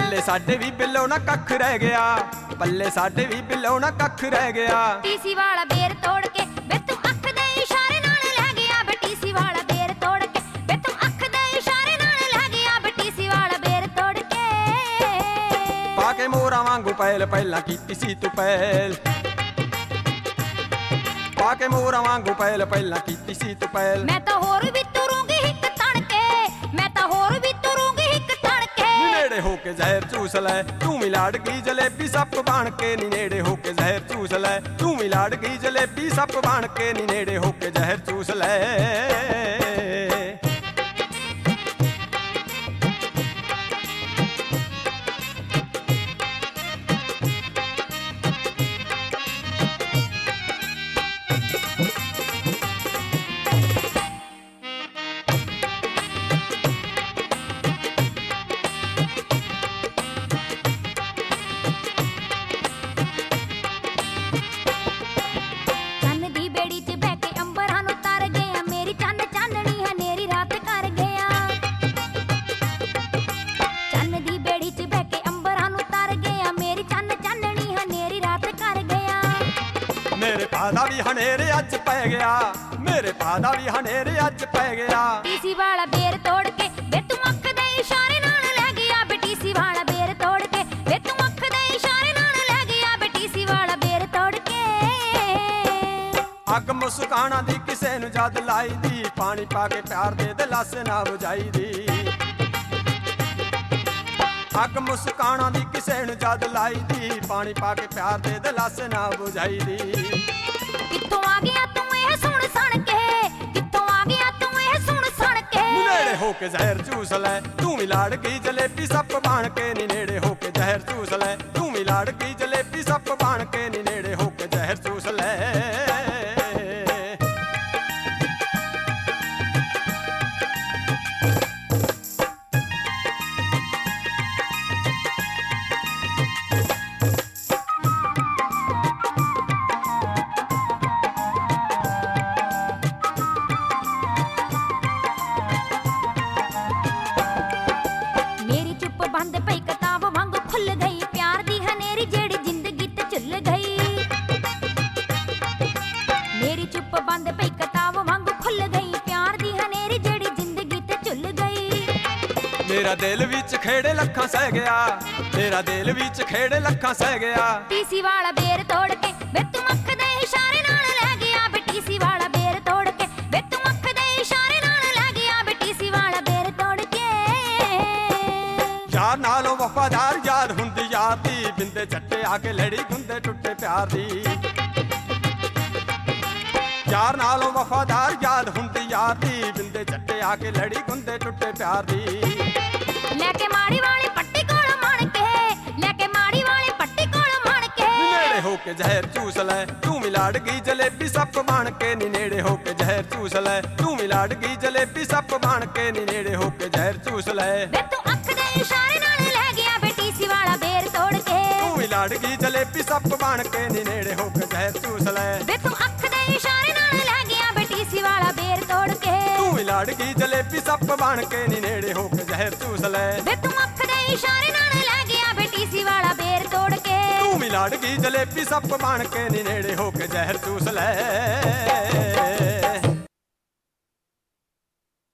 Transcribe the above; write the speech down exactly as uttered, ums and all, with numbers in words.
पल्ले साडे भी बिल्लो ना कख रह गया, पल्ले साडे भी बिल्लो ना कख रह गया। टीसी वाला बेर तोड़ के वे तू अख दे इशारे नाल ले गया, बे टीसी वाला बेर तोड़ के वे तू अख दे इशारे नाल ले गया, बे टीसी वाला बेर तोड़ के। पाके मोरा वांगू पहल पहला कीती सी तू पहल, पाके मोरा वांगू पहल पहला कीती सी तू पहल। मैं तो होर भी तुरूंगी हिक तण के, मैं तो होर भी तुरूंगी हिक तण के। नेड़े होके जहर चूस ले तू मिलाड़ गई जलेबी सप बाण के, नी नेड़े होके जहर चूस ले तू मिलाड़ गई जलेबी सप बाण के, नी नेड़े होके जहर चूस ले। मेरे पादा भी हनेरे अज पै गया, मेरे पादा भी हनेरे अज पै गया। टीसी वाला बेर तोड़ के वे तू अख दे इशारे नाल ले गया, बे टीसी वाला बेर तोड़ के वे तू अख दे इशारे नाल ले गया, बे टीसी वाला बेर तोड़ के। अग मुस्काना दी किसे नु जद लाई दी, पानी पाके प्यार दे दे लस ना बुझाई दी। अग मुस्काना दी किसे नु जद लाई दी, पानी पाके प्यार दे दे लस ना बुझाई दी। कित्थों आ गया तू ए सुन सुन के, कित्थों आ गया तू ए सुन सुन के। नेड़े होके जहर चूस ले तू मिलाड़ गई जलेबी सप बाण के, नी नेड़े होके जहर चूस ले तू मिलाड़ गई जलेबी सप बाण के, नी नेड़े होके जहर चूस ले। बंद पई किताब वांग खुल गई, प्यार दी हनेरी जेड़ी जिंदगी ते चुल गई। मेरी चुप बंद पई किताब वांग खुल गई, प्यार दी हनेरी जेड़ी जिंदगी ते चुल गई। मेरा दिल विच खेड़े लखां सह गया, मेरा दिल विच खेड़े लखां सह गया। टीसी वाला बेर तोड़ के वे तू अख दे इशारे नाल ले गया, बे टीसी वाला बेर तोड़ के वे तू अख दे इशारे नाल ले गया, बे टीसी वाला बेर तोड़ के। यार नालों वफादार याद हुंदी यार दी, बिंदे झट्टे आके लड़ी गुंदे टुटे प्यार दी। यार नालों वफादार याद हुंदी यार दी, बिंदे झट्टे आके लड़ी गुंदे टुटे प्यार दी। लेके माड़ी वाली पट्टी कोल मण के, लेके माड़ी वाली पट्टी कोल मण के। नेड़े होके जहर चूस ले तू मिलाड़ गई जलेबी सप बाण के, नी नेड़े होके जहर चूस ले तू मिलाड़ गई जलेबी सप बाण के, नी नेड़े होके जहर चूस ले। वे तू अख दे इशारे नाल ले गया, बे टीसी वाला बेर तोड़ के तू मिलाड़ गई जलेबी सप बाण के, नी नेड़े होके जहर चूस ले। वे तू अख दे इशारे नाल ले गया, बे टीसी वाला बेर तोड़ के तू मिलाड़ गई जलेबी सप बाण के, नी नेड़े होके जहर चूस ले। वे तू अख दे इशारे नाल ले गया, बे टीसी वाला बेर तोड़ के तू मिलाड़ गई जलेबी सप बाण के, नी नेड़े होके जहर चूस ले।